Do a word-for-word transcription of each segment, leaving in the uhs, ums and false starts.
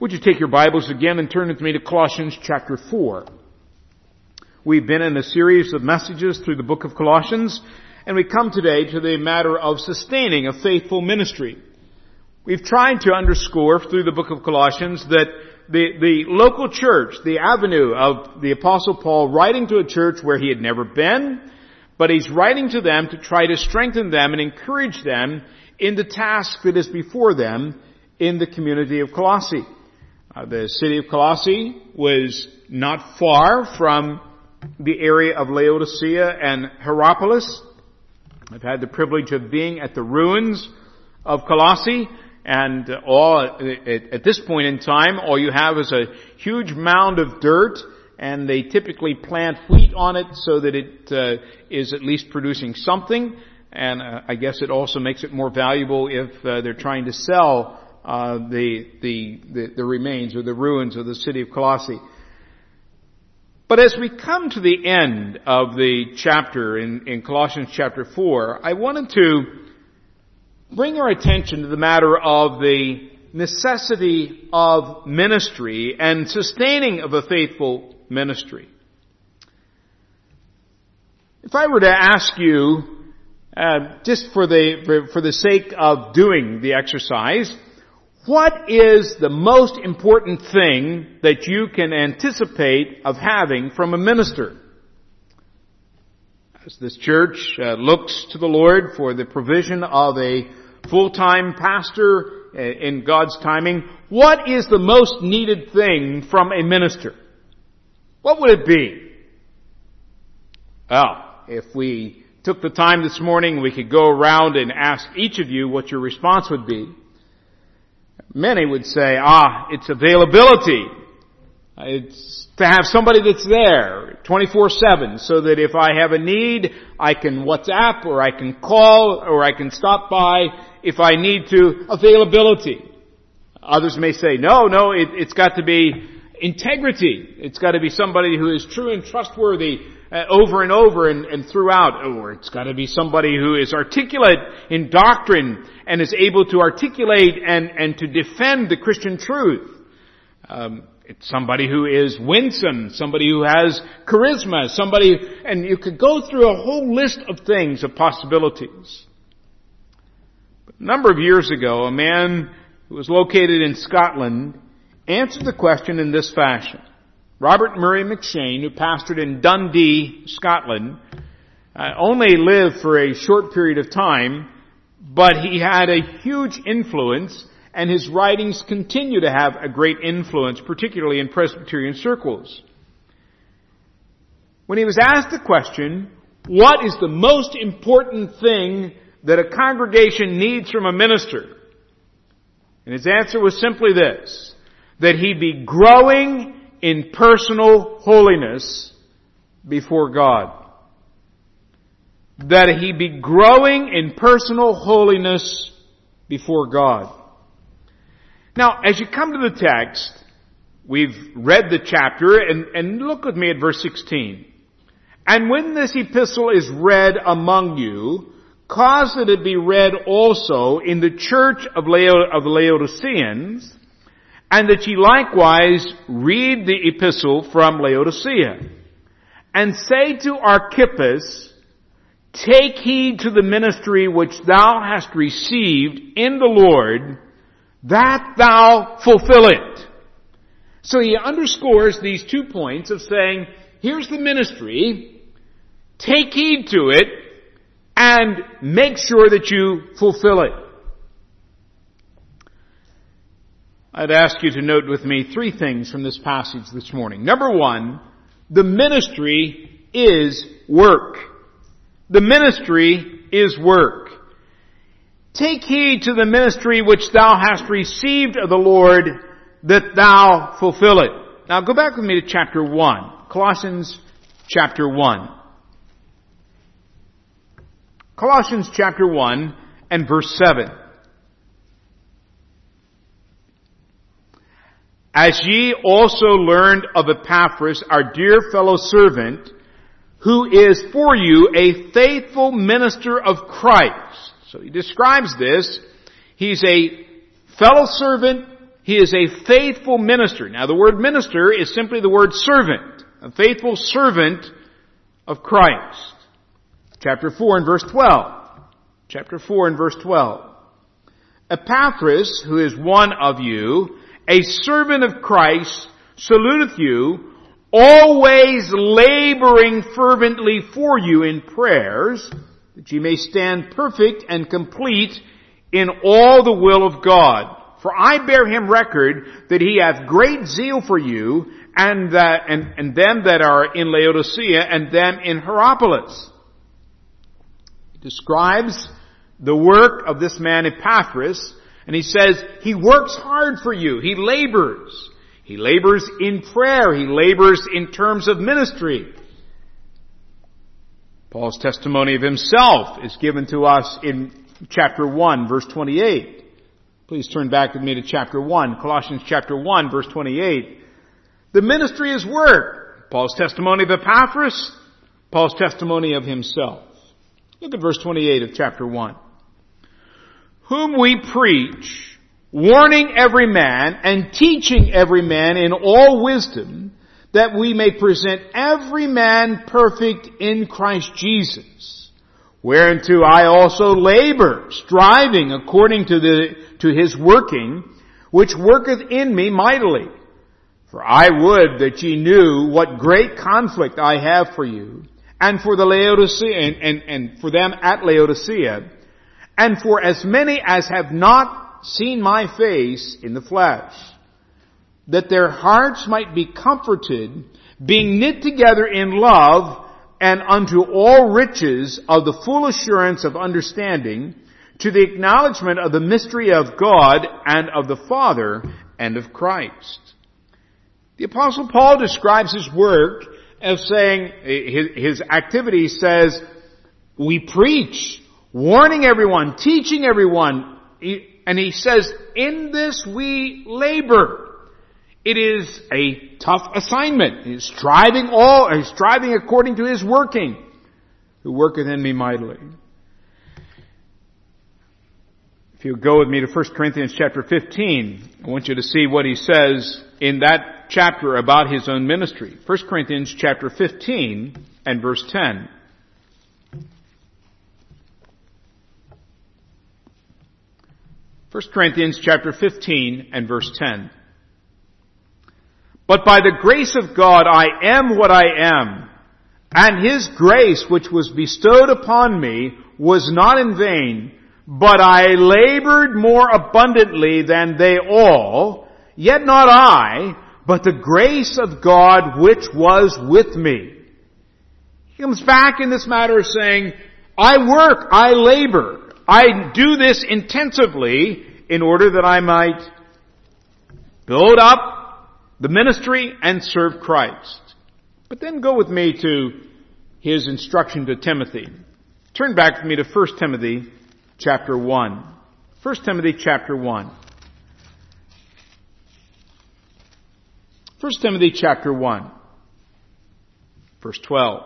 Would you take your Bibles again and turn with me to Colossians chapter four. We've been in a series of messages through the book of Colossians, and we come today to the matter of sustaining a faithful ministry. We've tried to underscore through the book of Colossians that the, the local church, the avenue of the Apostle Paul writing to a church where he had never been, but he's writing to them to try to strengthen them and encourage them in the task that is before them in the community of Colossae. Uh, the city of Colossae was not far from the area of Laodicea and Hierapolis. I've had the privilege of being at the ruins of Colossae, and all at, at this point in time, all you have is a huge mound of dirt, and they typically plant wheat on it so that it uh, is at least producing something. And uh, I guess it also makes it more valuable if uh, they're trying to sell uh, the, the the the remains or the ruins of the city of Colossae. But as we come to the end of the chapter in, in Colossians chapter four, I wanted to bring our attention to the matter of the necessity of ministry and sustaining of a faithful ministry. If I were to ask you, uh, just for the for, for the sake of doing the exercise, what is the most important thing that you can anticipate of having from a minister? As this church uh, looks to the Lord for the provision of a full-time pastor uh, in God's timing, what is the most needed thing from a minister? What would it be? Well, if we took the time this morning, we could go around and ask each of you what your response would be. Many would say, ah, it's availability. It's to have somebody that's there twenty-four seven so that if I have a need, I can WhatsApp or I can call or I can stop by if I need to. Availability. Others may say, no, no, it, it's got to be integrity. It's got to be somebody who is true and trustworthy uh, over and over and, and throughout. Or it's got to be somebody who is articulate in doctrine and is able to articulate and, and to defend the Christian truth. Um, it's somebody who is winsome, somebody who has charisma, somebody, and you could go through a whole list of things, of possibilities. But a number of years ago, a man who was located in Scotland answered the question in this fashion. Robert Murray McShane, who pastored in Dundee, Scotland, uh, only lived for a short period of time, but he had a huge influence, and his writings continue to have a great influence, particularly in Presbyterian circles. When he was asked the question, what is the most important thing that a congregation needs from a minister? And his answer was simply this, that he be growing in personal holiness before God. That he be growing in personal holiness before God. Now, as you come to the text, we've read the chapter, and, and look with me at verse sixteen. And when this epistle is read among you, cause that it be read also in the church of, Lao- of the Laodiceans, and that ye likewise read the epistle from Laodicea. And say to Archippus, take heed to the ministry which thou hast received in the Lord, that thou fulfill it. So he underscores these two points of saying, here's the ministry, take heed to it, and make sure that you fulfill it. I'd ask you to note with me three things from this passage this morning. Number one, the ministry is work. The ministry is work. Take heed to the ministry which thou hast received of the Lord, that thou fulfill it. Now go back with me to chapter one. Colossians chapter one. Colossians chapter one and verse seven. As ye also learned of Epaphras, our dear fellow servant, who is for you a faithful minister of Christ. So he describes this. He's a fellow servant he is a faithful minister. Now the word minister is simply the word servant. A faithful servant of Christ. Chapter four and verse twelve. Chapter four and verse twelve. Epaphras, who is one of you, a servant of Christ, saluteth you, always laboring fervently for you in prayers, that ye may stand perfect and complete in all the will of God. For I bear him record that he hath great zeal for you, and that and, and them that are in Laodicea, and them in Hierapolis. He describes the work of this man Epaphras, and he says, he works hard for you. He labors. He labors in prayer. He labors in terms of ministry. Paul's testimony of himself is given to us in chapter one, verse twenty-eight. Please turn back with me to chapter one, Colossians chapter one, verse twenty-eight. The ministry is work. Paul's testimony of Epaphras, Paul's testimony of himself. Look at verse twenty-eight of chapter one. Whom we preach, warning every man and teaching every man in all wisdom, that we may present every man perfect in Christ Jesus. Whereunto I also labor, striving according to the to his working, which worketh in me mightily. For I would that ye knew what great conflict I have for you, and for the Laodicea, and, and, and for them at Laodicea, and for as many as have not seen my face in the flesh, that their hearts might be comforted, being knit together in love, and unto all riches of the full assurance of understanding, to the acknowledgement of the mystery of God and of the Father and of Christ. The Apostle Paul describes his work as saying, his, his activity says, we preach, warning everyone, teaching everyone, and he says, in this we labor. It is a tough assignment. He's striving all, he's striving according to his working, who worketh in me mightily. If you go with me to First Corinthians chapter fifteen, I want you to see what he says in that chapter about his own ministry. First Corinthians chapter fifteen and verse ten. First Corinthians chapter fifteen and verse ten. But by the grace of God I am what I am, and his grace which was bestowed upon me was not in vain, but I labored more abundantly than they all, yet not I, but the grace of God which was with me. He comes back in this matter saying, I work, I labor, I do this intensively in order that I might build up the ministry and serve Christ. But then go with me to his instruction to Timothy. Turn back with me to First Timothy chapter one. First Timothy chapter one. First Timothy chapter one. Verse twelve.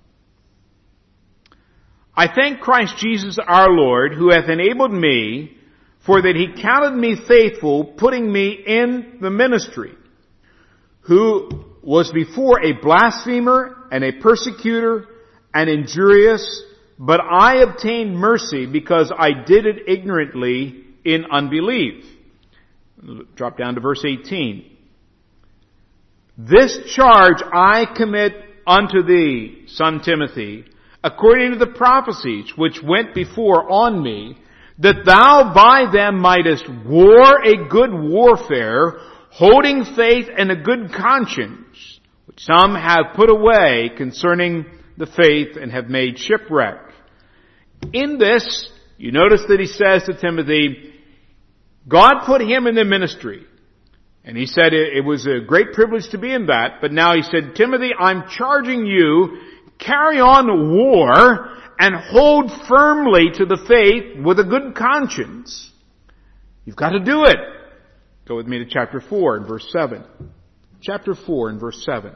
I thank Christ Jesus our Lord, who hath enabled me, for that he counted me faithful, putting me in the ministry, who was before a blasphemer and a persecutor and injurious, but I obtained mercy because I did it ignorantly in unbelief. Drop down to verse eighteen. This charge I commit unto thee, son Timothy, according to the prophecies which went before on me, that thou by them mightest war a good warfare, holding faith and a good conscience, which some have put away concerning the faith and have made shipwreck. In this, you notice that he says to Timothy, God put him in the ministry. And he said it, it was a great privilege to be in that. But now he said, Timothy, I'm charging you, carry on the war and hold firmly to the faith with a good conscience. You've got to do it. Go with me to chapter four and verse seven. Chapter four and verse seven.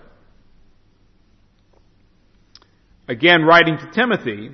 Again, writing to Timothy,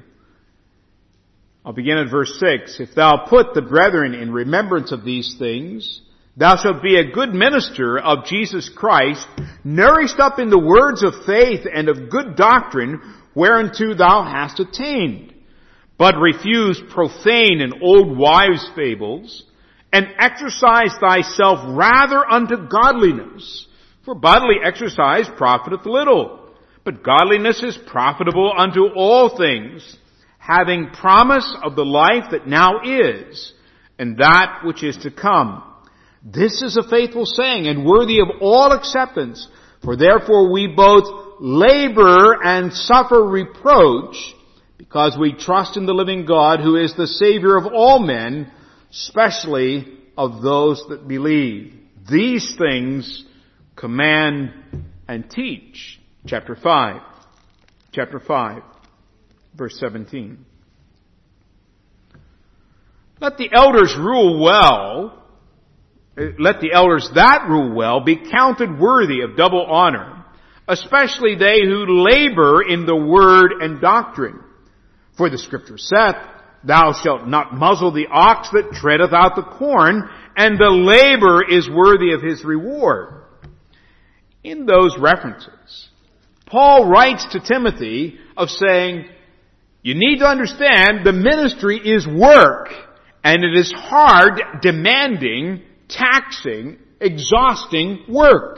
I'll begin at verse six. If thou put the brethren in remembrance of these things, thou shalt be a good minister of Jesus Christ, nourished up in the words of faith and of good doctrine, whereunto thou hast attained. But refuse profane and old wives' fables, and exercise thyself rather unto godliness. For bodily exercise profiteth little, but godliness is profitable unto all things, having promise of the life that now is, and that which is to come. This is a faithful saying, and worthy of all acceptance, for therefore we both labor and suffer reproach, because we trust in the living God, who is the Savior of all men, especially of those that believe. These things command and teach. Chapter five. Chapter five, verse seventeen. Let the elders rule well, let the elders that rule well be counted worthy of double honor, especially they who labor in the word and doctrine. For the Scripture saith, thou shalt not muzzle the ox that treadeth out the corn, and the labor is worthy of his reward. In those references, Paul writes to Timothy of saying, you need to understand the ministry is work, and it is hard, demanding, taxing, exhausting work.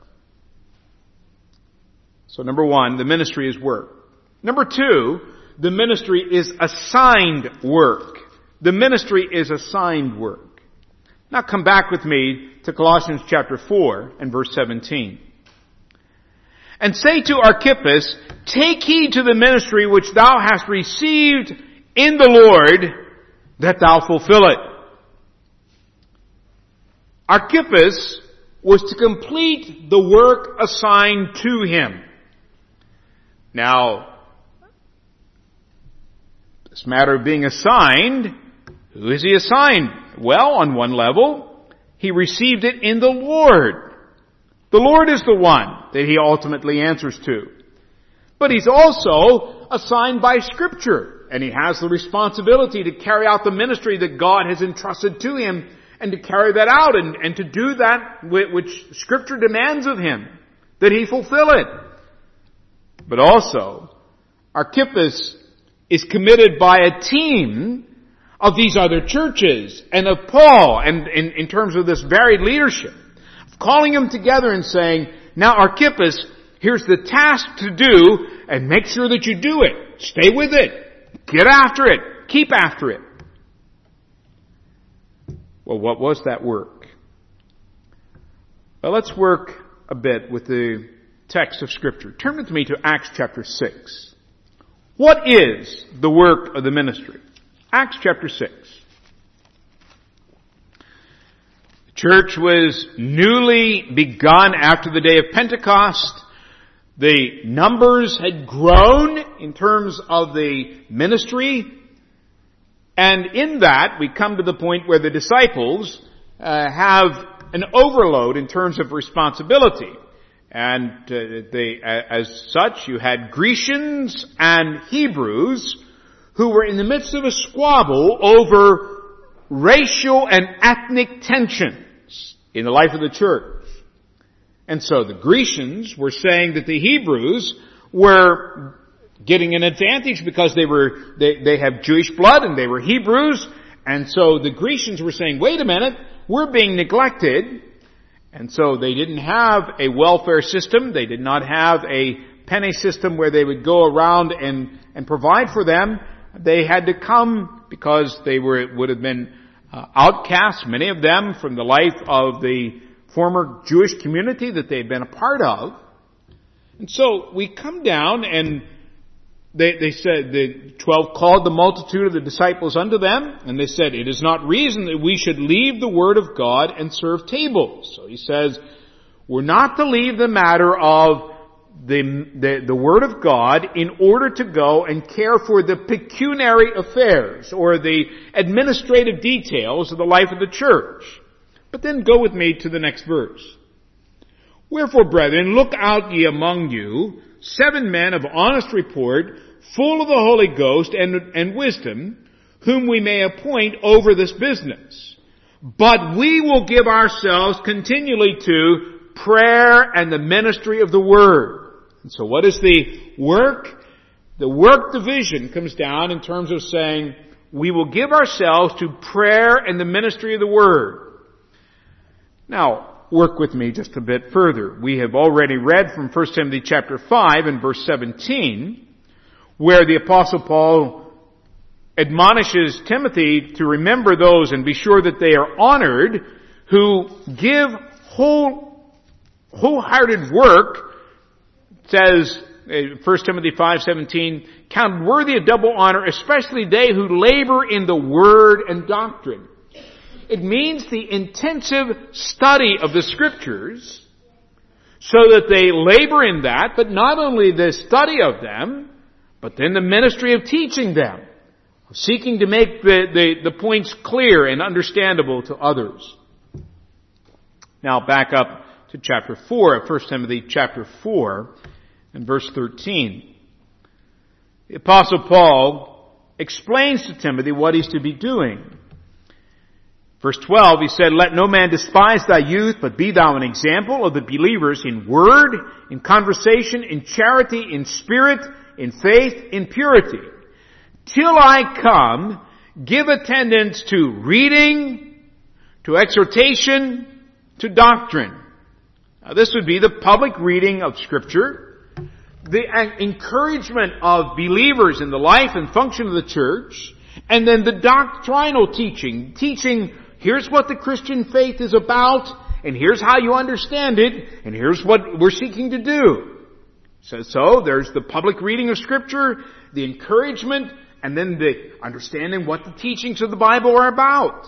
So number one, the ministry is work. Number two, the ministry is assigned work. The ministry is assigned work. Now come back with me to Colossians chapter four and verse seventeen. And say to Archippus, take heed to the ministry which thou hast received in the Lord, that thou fulfill it. Archippus was to complete the work assigned to him. Now, this matter of being assigned, who is he assigned? Well, on one level, he received it in the Lord. The Lord is the one that he ultimately answers to. But he's also assigned by Scripture, and he has the responsibility to carry out the ministry that God has entrusted to him, and to carry that out, and, and to do that which Scripture demands of him, that he fulfill it. But also, Archippus is committed by a team of these other churches and of Paul, and in, in terms of this varied leadership, calling them together and saying, now Archippus, here's the task to do, and make sure that you do it. Stay with it. Get after it. Keep after it. Well, what was that work? Well, let's work a bit with the text of Scripture. Turn with me to Acts chapter six. What is the work of the ministry? Acts chapter six. The church was newly begun after the day of Pentecost. The numbers had grown in terms of the ministry. And in that, we come to the point where the disciples uh, have an overload in terms of responsibility. And uh, they, as such, you had Grecians and Hebrews who were in the midst of a squabble over racial and ethnic tensions in the life of the church. And so the Grecians were saying that the Hebrews were getting an advantage because they were, they, they have Jewish blood and they were Hebrews. And so the Grecians were saying, wait a minute, we're being neglected. And so they didn't have a welfare system. They did not have a penny system where they would go around and, and provide for them. They had to come because they were, would have been uh, outcasts, many of them, from the life of the former Jewish community that they had been a part of. And so we come down and They, they said, the twelve called the multitude of the disciples unto them, and they said, it is not reason that we should leave the word of God and serve tables. So he says, we're not to leave the matter of the, the, the word of God in order to go and care for the pecuniary affairs or the administrative details of the life of the church. But then go with me to the next verse. Wherefore, brethren, look out ye among you seven men of honest report, full of the Holy Ghost and, and wisdom, whom we may appoint over this business. but we will give ourselves continually to prayer and the ministry of the Word. And so what is the work? The work division comes down in terms of saying, we will give ourselves to prayer and the ministry of the Word. Now, work with me just a bit further. We have already read from First Timothy chapter five and verse seventeen, where the Apostle Paul admonishes Timothy to remember those and be sure that they are honored who give whole, wholehearted work, says First Timothy five seventeen, counted worthy of double honor, especially they who labor in the word and doctrine. It means the intensive study of the Scriptures so that they labor in that, but not only the study of them, but then the ministry of teaching them, of seeking to make the, the, the points clear and understandable to others. Now back up to chapter four of First Timothy chapter four and verse thirteen. The Apostle Paul explains to Timothy what he's to be doing. Verse twelve, he said, let no man despise thy youth, but be thou an example of the believers in word, in conversation, in charity, in spirit, in faith, in purity. Till I come, give attendance to reading, to exhortation, to doctrine. Now this would be the public reading of Scripture, the encouragement of believers in the life and function of the church, and then the doctrinal teaching, teaching here's what the Christian faith is about, and here's how you understand it, and here's what we're seeking to do. So, so there's the public reading of Scripture, the encouragement, and then the understanding what the teachings of the Bible are about.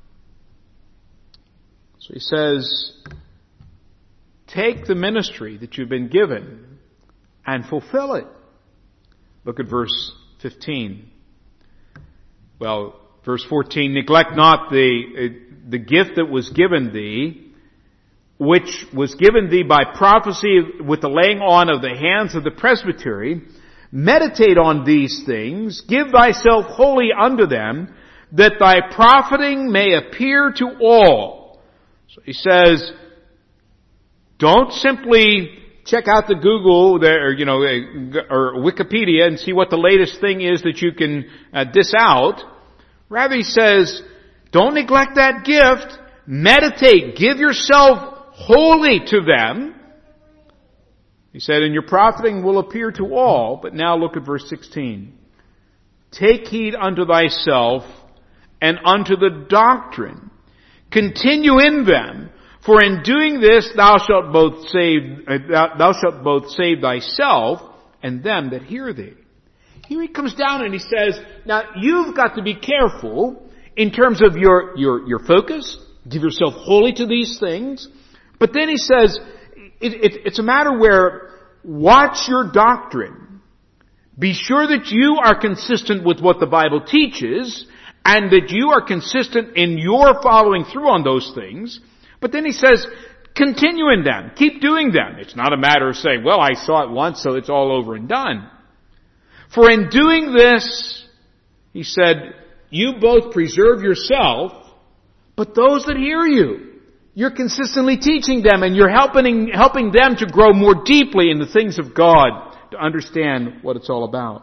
So he says, take the ministry that you've been given and fulfill it. Look at verse fifteen. Well, verse fourteen, neglect not the, the gift that was given thee, which was given thee by prophecy with the laying on of the hands of the presbytery. Meditate on these things, give thyself wholly unto them, that thy profiting may appear to all. So he says, don't simply check out the Google or, you know, or Wikipedia and see what the latest thing is that you can uh, diss out. Rather, he says, don't neglect that gift. Meditate. Give yourself wholly to them. He said, and your profiting will appear to all. But now look at verse sixteen. Take heed unto thyself and unto the doctrine. Continue in them. For in doing this thou shalt both save, uh, thou shalt both save thyself and them that hear thee. Here he comes down and he says, now you've got to be careful in terms of your, your, your focus. Give yourself wholly to these things. But then he says, it, it, it's a matter where watch your doctrine. Be sure that you are consistent with what the Bible teaches and that you are consistent in your following through on those things. But then he says, continue in them. Keep doing them. It's not a matter of saying, well, I saw it once, so it's all over and done. For in doing this, he said, you both preserve yourself, but those that hear you, you're consistently teaching them and you're helping, helping them to grow more deeply in the things of God, to understand what it's all about.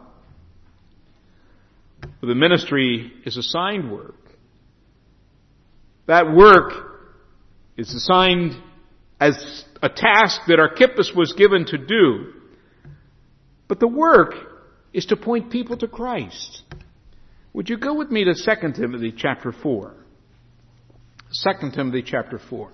The ministry is assigned work. That work is assigned as a task that Archippus was given to do. But the work is to point people to Christ. Would you go with me to Second Timothy chapter four? Second Timothy chapter four.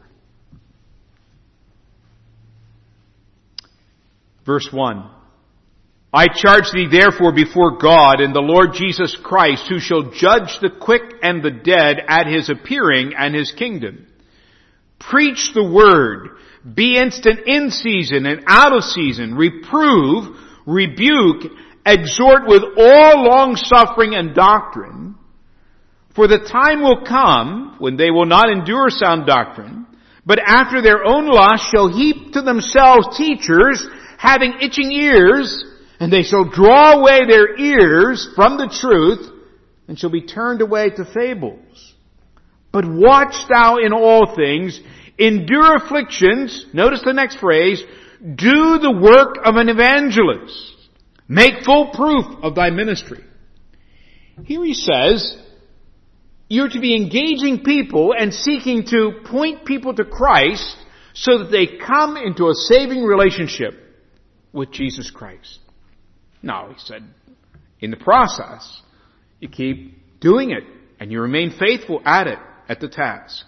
Verse one. I charge thee therefore before God and the Lord Jesus Christ, who shall judge the quick and the dead at his appearing and his kingdom. Preach the word. Be instant in season and out of season. Reprove, rebuke, exhort with all long suffering and doctrine. For the time will come when they will not endure sound doctrine, but after their own lust shall heap to themselves teachers having itching ears, and they shall draw away their ears from the truth and shall be turned away to fables. But watch thou in all things, endure afflictions, notice the next phrase, do the work of an evangelist, make full proof of thy ministry. Here he says, you're to be engaging people and seeking to point people to Christ so that they come into a saving relationship with Jesus Christ. Now, he said, in the process, you keep doing it and you remain faithful at it, at the task.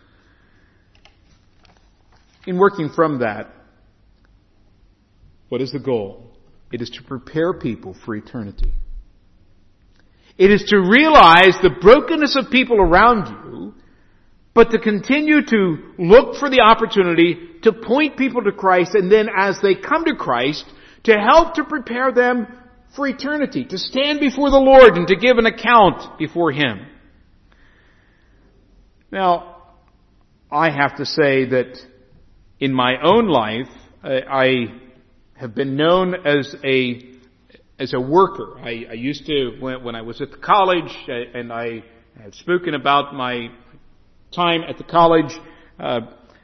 In working from that, what is the goal? It is to prepare people for eternity. It is to realize the brokenness of people around you, but to continue to look for the opportunity to point people to Christ, and then as they come to Christ, to help to prepare them for eternity, to stand before the Lord and to give an account before Him. Now, I have to say that in my own life, I have been known as a as a worker. I, I used to, when, when I was at the college, and I have spoken about my time at the college, uh,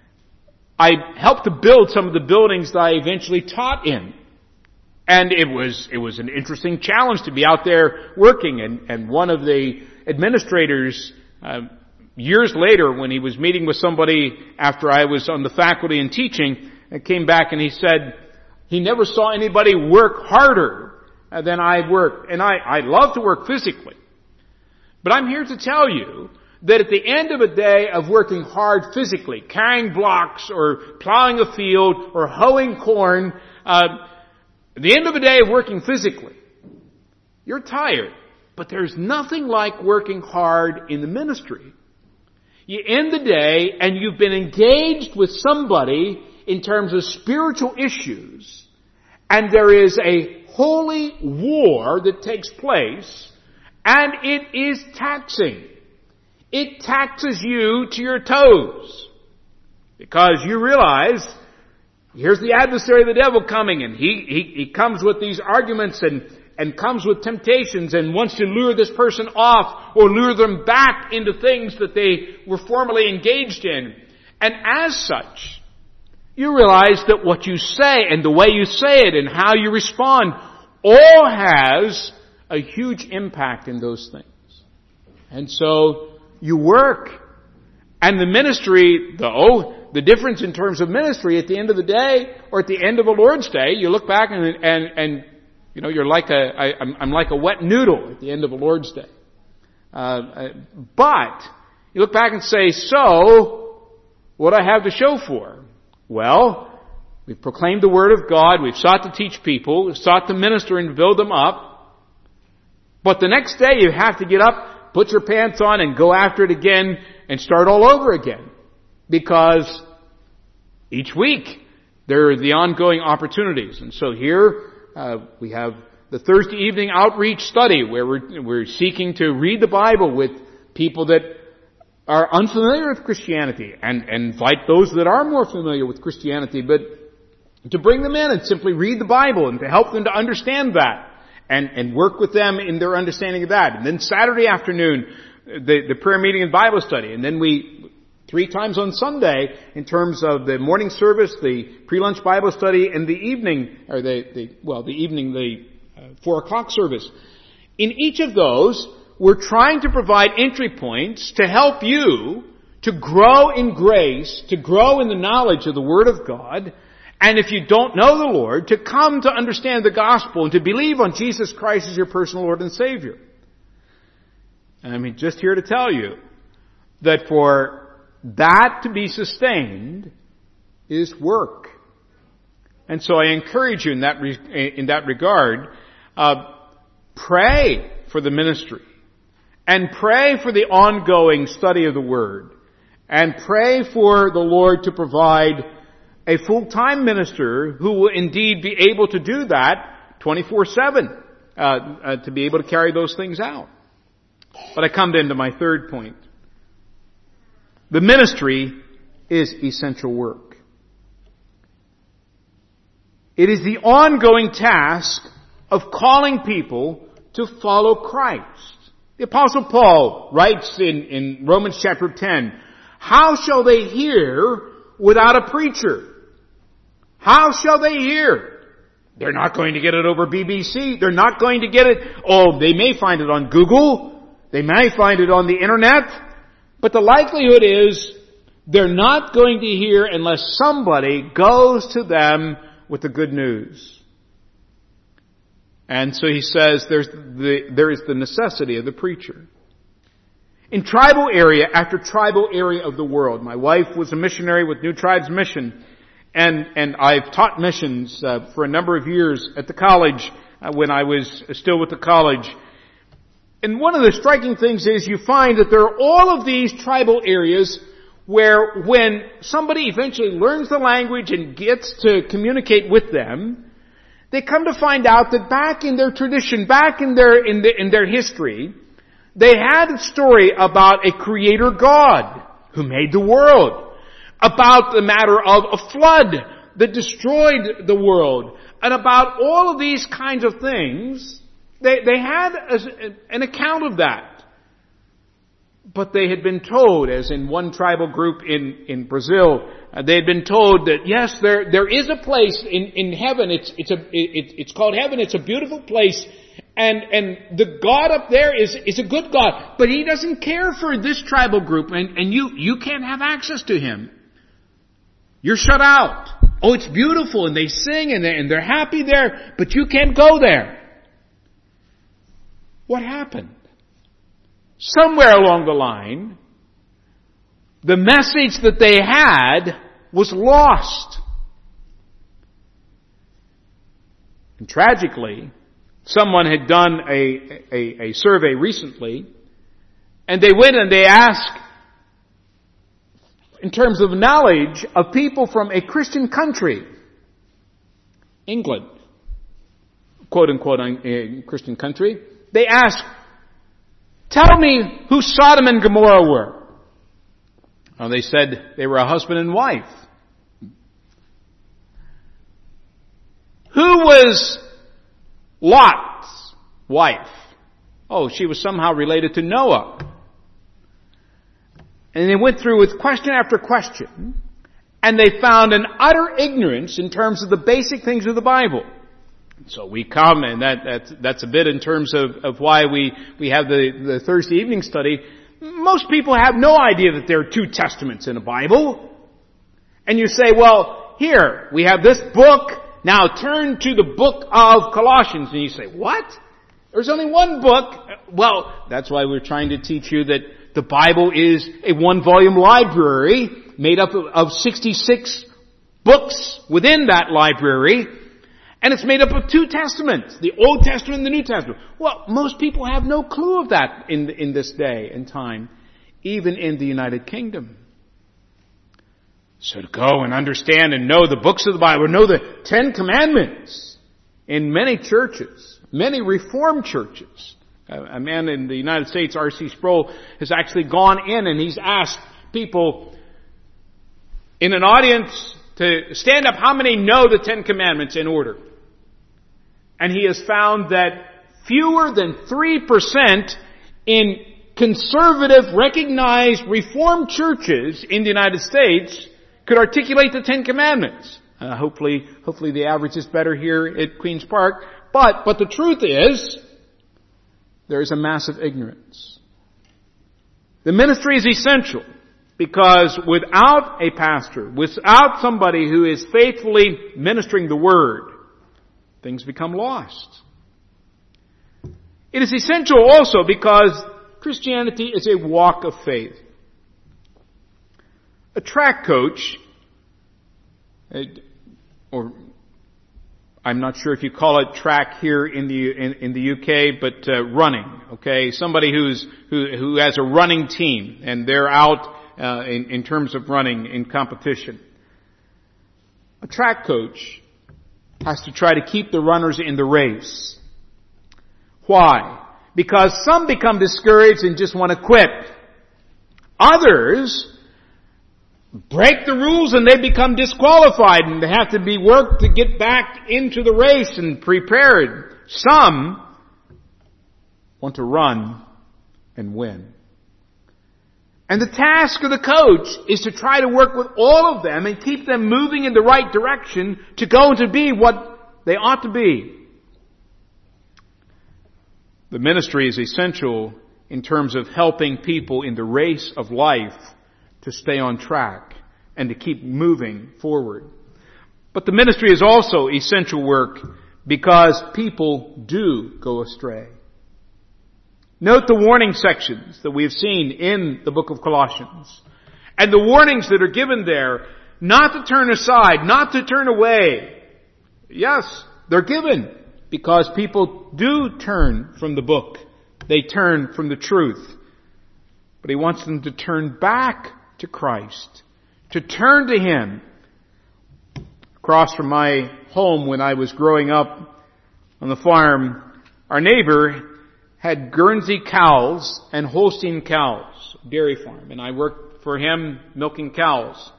I helped to build some of the buildings that I eventually taught in. And it was, it was an interesting challenge to be out there working. And, and one of the administrators, uh, years later, when he was meeting with somebody after I was on the faculty and teaching, came back and he said he never saw anybody work harder than I worked. And I, I love to work physically. But I'm here to tell you that at the end of a day of working hard physically, carrying blocks or plowing a field or hoeing corn, uh, at the end of a day of working physically, you're tired. But there's nothing like working hard in the ministry. You end the day and you've been engaged with somebody in terms of spiritual issues, and there is a holy war that takes place, and it is taxing. It taxes you to your toes, because you realize here's the adversary, the devil, coming, and he, he, he comes with these arguments and, and comes with temptations and wants to lure this person off or lure them back into things that they were formerly engaged in. And as such, you realize that what you say and the way you say it and how you respond all has a huge impact in those things. And so you work. And the ministry, the oh, the difference in terms of ministry at the end of the day or at the end of a Lord's Day, you look back and and, and you know, you're like a, I, I'm, I'm like a wet noodle at the end of a Lord's Day. Uh, but you look back and say, so what do I have to show for? Well, we've proclaimed the Word of God. We've sought to teach people. We've sought to minister and build them up. But the next day you have to get up, put your pants on, and go after it again and start all over again. Because each week there are the ongoing opportunities. And so here uh, we have the Thursday evening outreach study where we're, we're seeking to read the Bible with people that are unfamiliar with Christianity, and, and invite those that are more familiar with Christianity, but to bring them in and simply read the Bible and to help them to understand that and, and work with them in their understanding of that. And then Saturday afternoon, the, the prayer meeting and Bible study. And then we, three times on Sunday, in terms of the morning service, the pre-lunch Bible study, and the evening, or the, the well, the evening, the uh, four o'clock service. In each of those, we're trying to provide entry points to help you to grow in grace, to grow in the knowledge of the Word of God, and if you don't know the Lord, to come to understand the gospel and to believe on Jesus Christ as your personal Lord and Savior. And I'm just here to tell you that for that to be sustained is work. And so I encourage you in that re- in that regard, uh, pray for the ministry. And pray for the ongoing study of the Word. And pray for the Lord to provide a full-time minister who will indeed be able to do that twenty-four seven, uh, uh, to be able to carry those things out. But I come then to my third point. The ministry is essential work. It is the ongoing task of calling people to follow Christ. The Apostle Paul writes in, in Romans chapter ten, how shall they hear without a preacher? How shall they hear? They're not going to get it over B B C. They're not going to get it. Oh, they may find it on Google. They may find it on the internet. But the likelihood is they're not going to hear unless somebody goes to them with the good news. And so he says there's the, there is the necessity of the preacher. In tribal area after tribal area of the world, my wife was a missionary with New Tribes Mission, and, and I've taught missions uh, for a number of years at the college uh, when I was still with the college. And one of the striking things is you find that there are all of these tribal areas where when somebody eventually learns the language and gets to communicate with them, they come to find out that back in their tradition, back in their, in, the, in their history, they had a story about a creator God who made the world, about the matter of a flood that destroyed the world, and about all of these kinds of things. They, they had a, an account of that. But they had been told, as in one tribal group in, in Brazil, uh, they had been told that yes, there, there is a place in, in heaven. It's, it's a, it, it's called heaven. It's a beautiful place. And, and the God up there is, is a good God. But He doesn't care for this tribal group, and, and you, you can't have access to Him. You're shut out. Oh, it's beautiful, and they sing, and they're, and they're happy there, but you can't go there. What happened? Somewhere along the line, the message that they had was lost. And tragically, someone had done a, a, a survey recently, and they went and they asked, in terms of knowledge of people from a Christian country, England, quote unquote, a Christian country, they asked, tell me who Sodom and Gomorrah were. Well, they said they were a husband and wife. Who was Lot's wife? Oh, she was somehow related to Noah. And they went through with question after question, and they found an utter ignorance in terms of the basic things of the Bible. So we come, and that, that's, that's a bit in terms of, of why we, we have the, the Thursday evening study. Most people have no idea that there are two testaments in a Bible. And you say, well, here, we have this book, now turn to the book of Colossians. And you say, what? There's only one book. Well, that's why we're trying to teach you that the Bible is a one-volume library made up of, of sixty-six books within that library. And it's made up of two testaments, the Old Testament and the New Testament. Well, most people have no clue of that in, in this day and time, even in the United Kingdom. So to go and understand and know the books of the Bible, know the Ten Commandments in many churches, many Reformed churches. A man in the United States, R C Sproul, has actually gone in and he's asked people in an audience to stand up, how many know the Ten Commandments in order? And he has found that fewer than three percent in conservative, recognized Reformed churches in the United States could articulate the Ten Commandments. Uh, hopefully, hopefully the average is better here at Queen's Park. But, but the truth is, there is a massive ignorance. The ministry is essential because without a pastor, without somebody who is faithfully ministering the Word, things become lost. It is essential also because Christianity is a walk of faith. A track coach, or I'm not sure if you call it track here in the in, in the U K, but uh, running. Okay, somebody who's who who has a running team and they're out uh, in in terms of running in competition. A track coach has to try to keep the runners in the race. Why? Because some become discouraged and just want to quit. Others break the rules and they become disqualified and they have to be worked to get back into the race and prepared. Some want to run and win. And the task of the coach is to try to work with all of them and keep them moving in the right direction to go and to be what they ought to be. The ministry is essential in terms of helping people in the race of life to stay on track and to keep moving forward. But the ministry is also essential work because people do go astray. Note the warning sections that we have seen in the book of Colossians. And the warnings that are given there, not to turn aside, not to turn away. Yes, they're given because people do turn from the book. They turn from the truth. But he wants them to turn back to Christ, to turn to Him. Across from my home when I was growing up on the farm, our neighbor had Guernsey cows and Holstein cows, dairy farm, and I worked for him milking cows.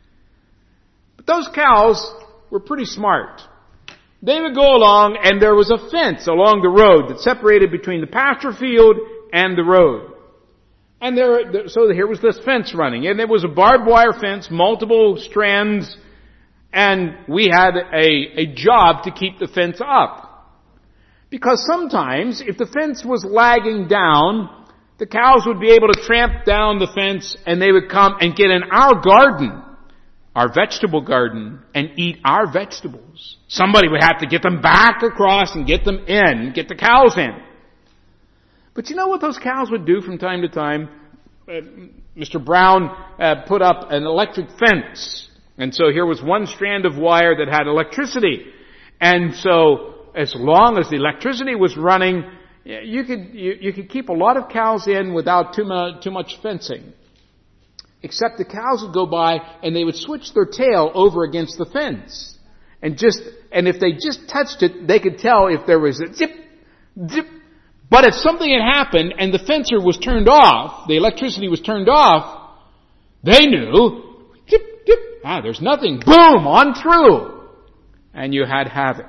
But those cows were pretty smart. They would go along and there was a fence along the road that separated between the pasture field and the road. And there, so here was this fence running, and it was a barbed wire fence, multiple strands, and we had a, a job to keep the fence up. Because sometimes, if the fence was lagging down, the cows would be able to tramp down the fence and they would come and get in our garden, our vegetable garden, and eat our vegetables. Somebody would have to get them back across and get them in, get the cows in. But you know what those cows would do from time to time? Uh, Mister Brown uh, put up an electric fence. And so here was one strand of wire that had electricity. And so as long as the electricity was running, you could you, you could keep a lot of cows in without too much, too much fencing. Except the cows would go by and they would switch their tail over against the fence. And just and if they just touched it, they could tell if there was a zip, zip. But if something had happened and the fencer was turned off, the electricity was turned off, they knew, zip, zip, ah, there's nothing. Boom, on through. And you had havoc.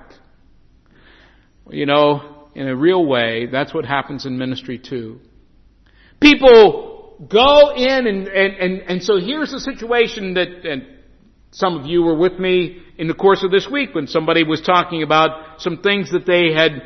Well, you know, in a real way, that's what happens in ministry too. People go in and, and, and, and so here's the situation that, and some of you were with me in the course of this week when somebody was talking about some things that they had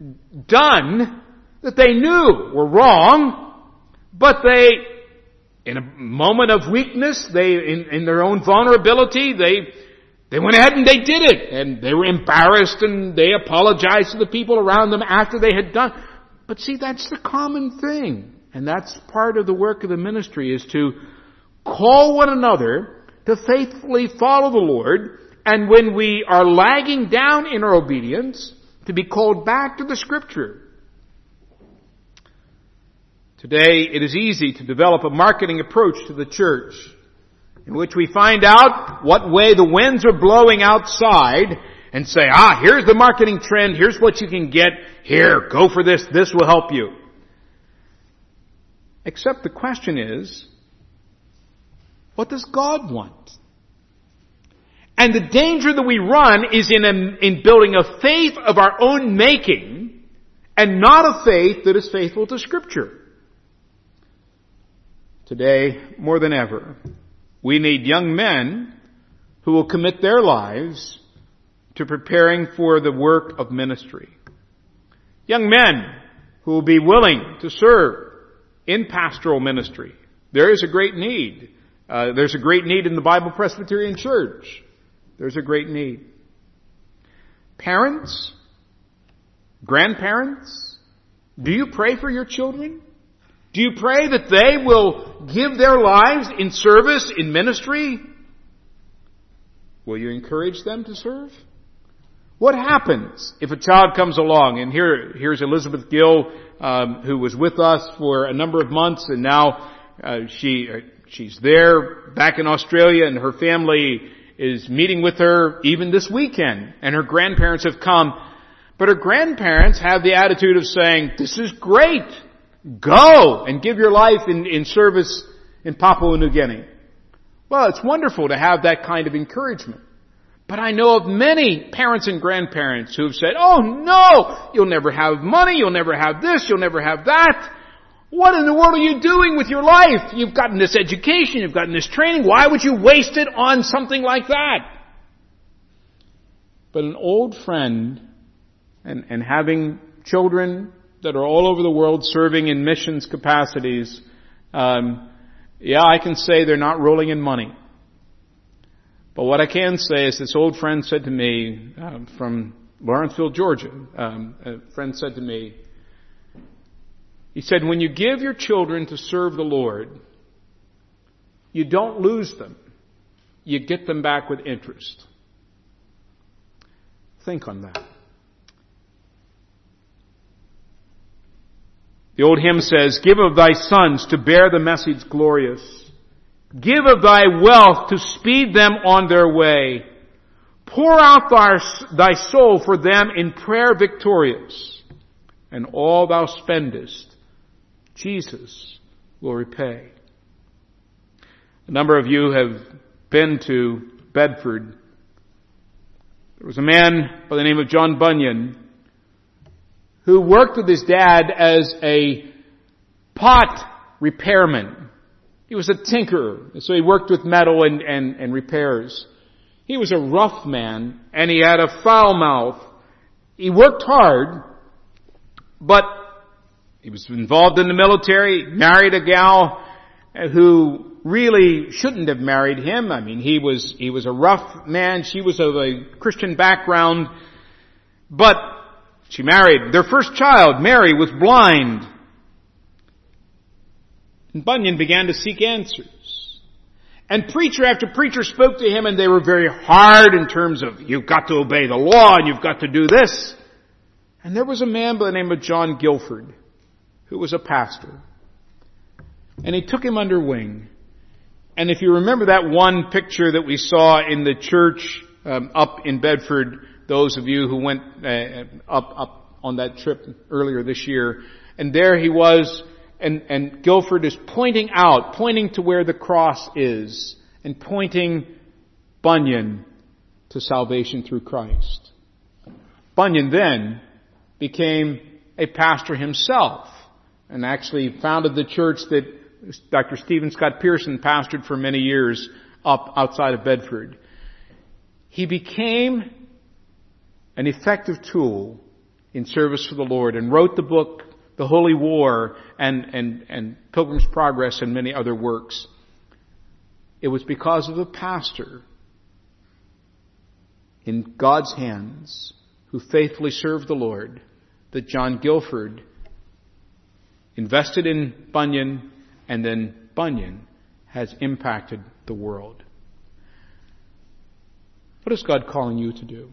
done that they knew were wrong, but they, in a moment of weakness, they, in, in their own vulnerability, they, They went ahead and they did it. And they were embarrassed and they apologized to the people around them after they had done. But see, that's the common thing. And that's part of the work of the ministry, is to call one another to faithfully follow the Lord. And when we are lagging down in our obedience, to be called back to the Scripture. Today, it is easy to develop a marketing approach to the church, in which we find out what way the winds are blowing outside and say, ah, here's the marketing trend, here's what you can get, here, go for this, this will help you. Except the question is, what does God want? And the danger that we run is in, a, in building a faith of our own making and not a faith that is faithful to Scripture. Today, more than ever, we need young men who will commit their lives to preparing for the work of ministry. Young men who will be willing to serve in pastoral ministry. There is a great need. Uh, there's a great need in the Bible Presbyterian Church. There's a great need. Parents, grandparents, do you pray for your children? Do you pray that they will give their lives in service, in ministry? Will you encourage them to serve? What happens if a child comes along, and here, here's Elizabeth Gill, um, who was with us for a number of months, and now uh, she uh, she's there back in Australia, and her family is meeting with her even this weekend, and her grandparents have come. But her grandparents have the attitude of saying, "This is great. Go and give your life in, in service in Papua New Guinea." Well, it's wonderful to have that kind of encouragement. But I know of many parents and grandparents who have said, "Oh no, you'll never have money, you'll never have this, you'll never have that." What in the world are you doing with your life? You've gotten this education, you've gotten this training. Why would you waste it on something like that? But an old friend and, and having children that are all over the world serving in missions capacities, um, yeah, I can say they're not rolling in money. But what I can say is this old friend said to me uh, from Lawrenceville, Georgia, um, a friend said to me, he said, when you give your children to serve the Lord, you don't lose them. You get them back with interest. Think on that. The old hymn says, give of thy sons to bear the message glorious. Give of thy wealth to speed them on their way. Pour out thy, thy soul for them in prayer victorious. And all thou spendest, Jesus will repay. A number of you have been to Bedford. There was a man by the name of John Bunyan who worked with his dad as a pot repairman. He was a tinkerer, so he worked with metal and, and, and repairs. He was a rough man, and he had a foul mouth. He worked hard, but he was involved in the military, married a gal who really shouldn't have married him. I mean, he was, he was a rough man. She was of a Christian background. But she married. Their first child, Mary, was blind. And Bunyan began to seek answers. And preacher after preacher spoke to him, and they were very hard in terms of, you've got to obey the law and you've got to do this. And there was a man by the name of John Guilford, who was a pastor. And he took him under wing. And if you remember that one picture that we saw in the church um, up in Bedford, those of you who went uh, up up on that trip earlier this year, and there he was, and, and Guilford is pointing out, pointing to where the cross is, and pointing Bunyan to salvation through Christ. Bunyan then became a pastor himself, and actually founded the church that Doctor Stephen Scott Pearson pastored for many years up outside of Bedford. He became an effective tool in service for the Lord and wrote the book, The Holy War, and, and, and Pilgrim's Progress and many other works. It was because of a pastor in God's hands who faithfully served the Lord that John Guilford invested in Bunyan, and then Bunyan has impacted the world. What is God calling you to do?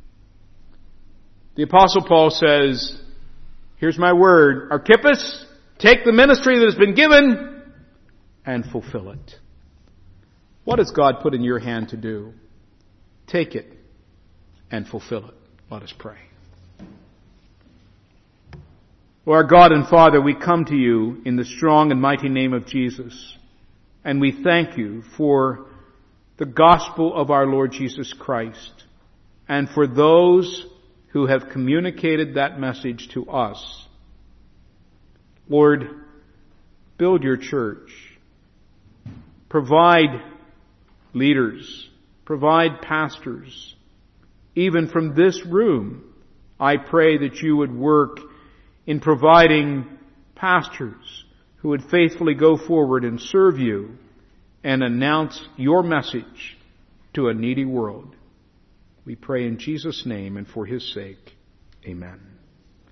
The Apostle Paul says, here's my word, Archippus, take the ministry that has been given and fulfill it. What has God put in your hand to do? Take it and fulfill it. Let us pray. O our God and Father, we come to you in the strong and mighty name of Jesus, and we thank you for the gospel of our Lord Jesus Christ, and for those who have communicated that message to us. Lord, build your church. Provide leaders. Provide pastors. Even from this room, I pray that you would work in providing pastors who would faithfully go forward and serve you and announce your message to a needy world. We pray in Jesus' name and for his sake. Amen.